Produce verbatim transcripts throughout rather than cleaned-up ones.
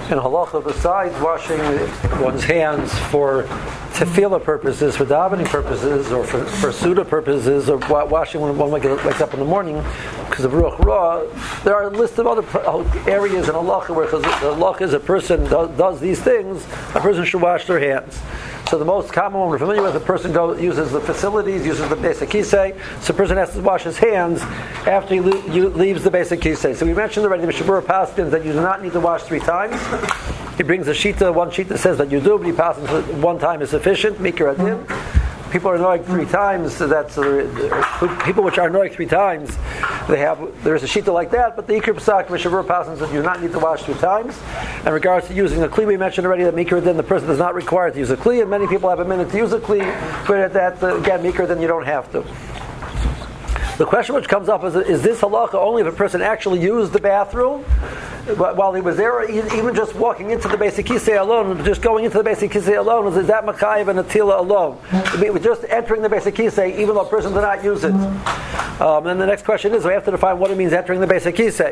in halacha, besides washing one's hands for tefillah purposes, for davening purposes, or for, for suda purposes, or washing when one wakes up in the morning because of ruach ra, there are a list of other areas in halacha where the halacha is a person does, does these things, a person should wash their hands. So the most common one we're familiar with, a person goes, uses the facilities, uses the basic kisei, so a person has to wash his hands after he le- leaves the basic kisei. So we mentioned already the Mishabura Paskins that you do not need to wash three times. He brings a shita, one shita says that you do, but he passes one time is sufficient, mikra adin. People are annoyed three times, so that's uh, people which are annoyed three times, they have, there's a shita like that, but the Ikar Psak, Mishavur Pasans, that you do not need to wash three times. In regards to using a kli, we mentioned already that mikra adin, the person is not required to use a kli, and many people have a minute to use a kli, but at that, uh, again, mikra adin, you don't have to. The question which comes up is, is this halacha only if a person actually used the bathroom while he was there, or even just walking into the basic kisei alone, just going into the basic kisei alone, is that makayev and atila alone? Just entering the basic kisei, even though a person did not use it. Um, and the next question is, we have to define what it means entering the basic kisei.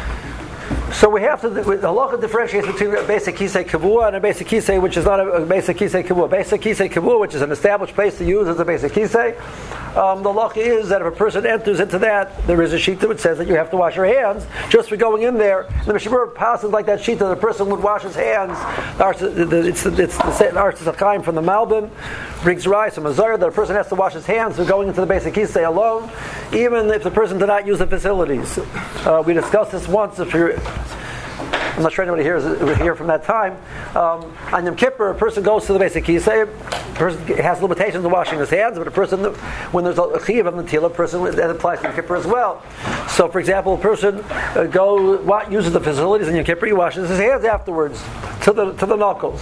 So we have to, the halacha differentiates between a basic kisei kavua and a basic kisei which is not a, a basic kisei kavua. Basic kisei kavua, which is an established place to use as a basic kisei, um, the halacha is that if a person enters into that, there is a shita which says that you have to wash your hands just for going in there. The Mishabur passes like that shita, the person would wash his hands. It's the it's the Arts Chaim from the Malbim brings rise from a Zohar that a person has to wash his hands for going into the basic kisei alone, even if the person did not use the facilities. Uh, we discussed this once. If you're I'm not sure anybody here is here from that time. Um, on Yom Kippur, a person goes to the basic kisei. A person has limitations of washing his hands, but a person, when there's a chiyuv of natila, a person that applies to Yom Kippur as well. So, for example, a person uh, go what, uses the facilities in Yom Kippur, he washes his hands afterwards to the to the knuckles.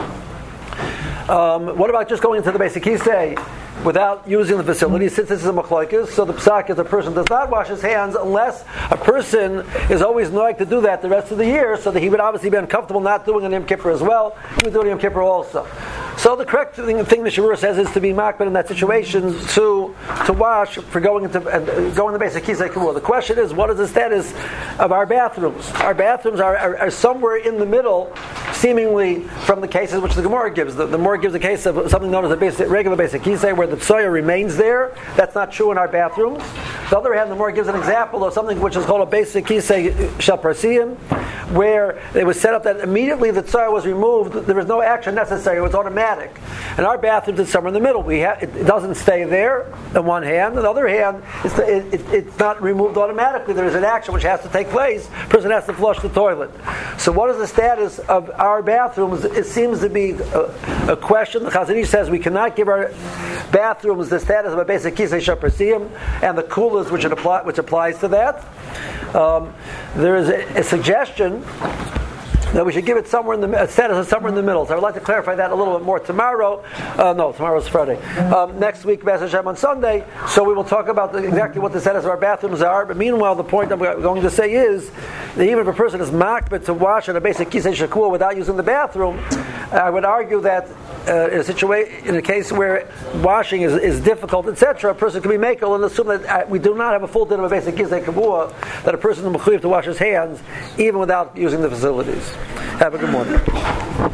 Um, what about just going into the basic kisei without using the facility? Since this is a machlokes, so the psak is a person does not wash his hands unless a person is always knowing to do that the rest of the year, so that he would obviously be uncomfortable not doing an Yom Kippur as well. He would do an Yom Kippur also. So the correct thing, thing the Shavur says is to be makbid in that situation to to wash for going into uh, going to basic kisei kavua. The question is, what is the status of our bathrooms? Our bathrooms are, are, are somewhere in the middle, seemingly from the cases which the Gemara gives. The, the Gemara gives a case of something known as a basic, regular basic kisei where the psoya remains there. That's not true in our bathrooms. On the other hand, the Gemara gives an example of something which is called a basic kisei shel parsiim, where it was set up that immediately the psoya was removed, there was no action necessary. It was automatic. In our bathrooms, it's somewhere in the middle. We have, it, it doesn't stay there on one hand. On the other hand, it's, the, it, it, it's not removed automatically. There is an action which has to take place. The person has to flush the toilet. So what is the status of our bathrooms? It seems to be a, a question. The Chazon Ish says we cannot give our bathrooms the status of a basic kisei shel parsiim and the kulas which, it apply, which applies to that. Um, there is a, a suggestion that we should give it somewhere in the a status of somewhere in the middle. So I would like to clarify that a little bit more tomorrow. Uh, no, tomorrow's Friday. Um, next week, Be'ez Hashem on Sunday. So we will talk about the, exactly what the status of our bathrooms are. But meanwhile, the point I'm going to say is that even if a person is makbid to wash in a basic kisei shakua without using the bathroom, I would argue that uh, in a situation, in a case where washing is, is difficult, et cetera, a person can be makel and assume that uh, we do not have a full din of a basic kisei kavua, that a person is mechuyev to wash his hands even without using the facilities. Have a good morning.